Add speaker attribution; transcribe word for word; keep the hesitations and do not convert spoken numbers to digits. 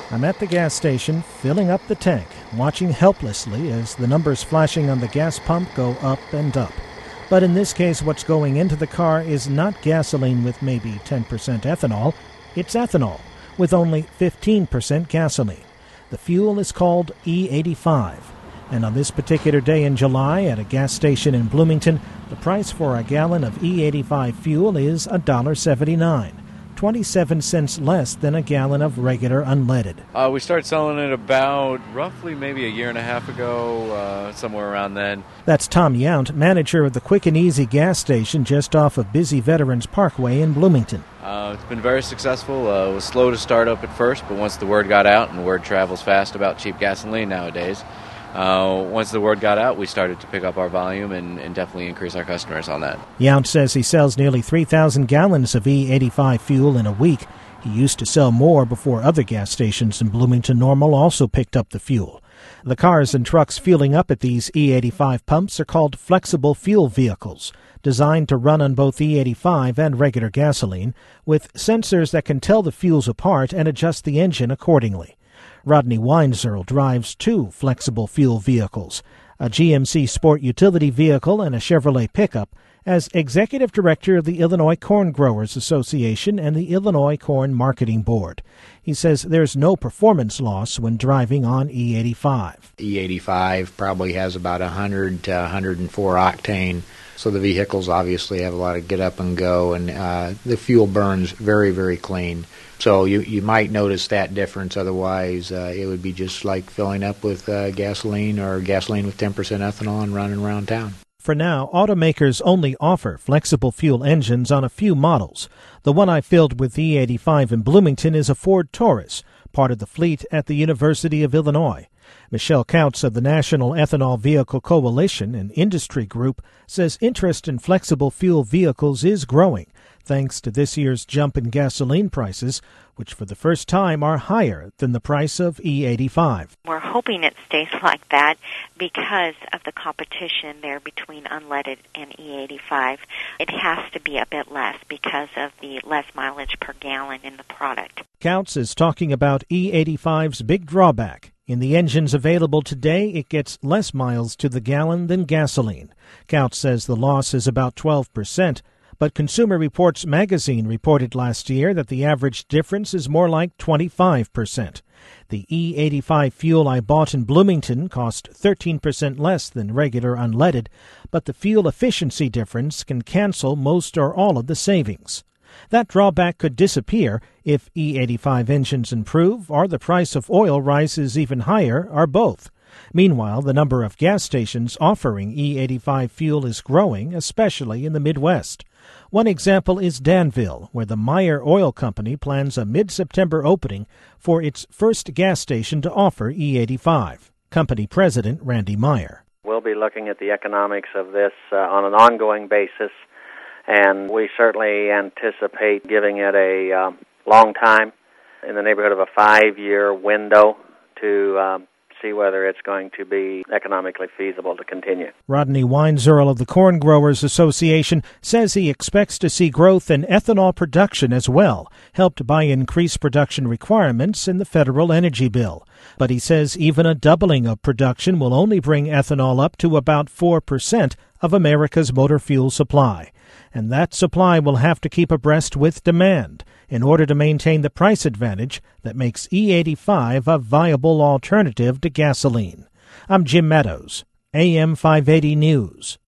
Speaker 1: I'm at the gas station, filling up the tank, watching helplessly as the numbers flashing on the gas pump go up and up. But in this case, what's going into the car is not gasoline with maybe ten percent ethanol. It's ethanol with only fifteen percent gasoline. The fuel is called E eighty-five. And on this particular day in July at a gas station in Bloomington, the price for a gallon of E eighty-five fuel is one dollar seventy-nine, twenty-seven cents less than a gallon of regular unleaded.
Speaker 2: Uh, we started selling it about roughly maybe a year and a half ago, uh, somewhere around then.
Speaker 1: That's Tom Yount, manager of the Quick and Easy gas station just off of busy Veterans Parkway in Bloomington.
Speaker 2: Uh, it's been very successful. Uh, it was slow to start up at first, but once the word got out, and word travels fast about cheap gasoline nowadays, Uh, once the word got out, we started to pick up our volume and, and definitely increase our customers on that.
Speaker 1: Yount says he sells nearly three thousand gallons of E eighty-five fuel in a week. He used to sell more before other gas stations in Bloomington Normal also picked up the fuel. The cars and trucks fueling up at these E eighty-five pumps are called flexible fuel vehicles, designed to run on both E eighty-five and regular gasoline, with sensors that can tell the fuels apart and adjust the engine accordingly. Rodney Weinzierl drives two flexible fuel vehicles, a G M C Sport utility vehicle and a Chevrolet pickup, as executive director of the Illinois Corn Growers Association and the Illinois Corn Marketing Board. He says there's no performance loss when driving on E eighty-five.
Speaker 3: E eighty-five probably has about one hundred to one hundred four octane, so the vehicles obviously have a lot of get up and go, and uh, the fuel burns very, very clean. So you, you might notice that difference. Otherwise, uh, it would be just like filling up with uh, gasoline or gasoline with ten percent ethanol and running around town.
Speaker 1: For now, automakers only offer flexible fuel engines on a few models. The one I filled with E eighty-five in Bloomington is a Ford Taurus, part of the fleet at the University of Illinois. Michelle Kautz of the National Ethanol Vehicle Coalition, an industry group, says interest in flexible fuel vehicles is growing, thanks to this year's jump in gasoline prices, which for the first time are higher than the price of E eighty-five.
Speaker 4: We're hoping it stays like that because of the competition there between unleaded and E eighty-five. It has to be a bit less because of the less mileage per gallon in the product.
Speaker 1: Kautz is talking about E eighty-five's big drawback. In the engines available today, it gets less miles to the gallon than gasoline. Kautz says the loss is about twelve percent. But Consumer Reports magazine reported last year that the average difference is more like twenty-five percent. The E eighty-five fuel I bought in Bloomington cost thirteen percent less than regular unleaded, but the fuel efficiency difference can cancel most or all of the savings. That drawback could disappear if E eighty-five engines improve or the price of oil rises even higher, or both. Meanwhile, the number of gas stations offering E eighty-five fuel is growing, especially in the Midwest. One example is Danville, where the Meyer Oil Company plans a mid-September opening for its first gas station to offer E eighty-five. Company President Randy Meyer.
Speaker 5: We'll be looking at the economics of this uh, on an ongoing basis, and we certainly anticipate giving it a um, long time, in the neighborhood of a five-year window, to um, see whether it's going to be economically feasible to continue.
Speaker 1: Rodney Weinzierl of the Corn Growers Association says he expects to see growth in ethanol production as well, helped by increased production requirements in the federal energy bill. But he says even a doubling of production will only bring ethanol up to about four percent of America's motor fuel supply. And that supply will have to keep abreast with demand in order to maintain the price advantage that makes E eighty-five a viable alternative to gasoline. I'm Jim Meadows, A M five eighty News.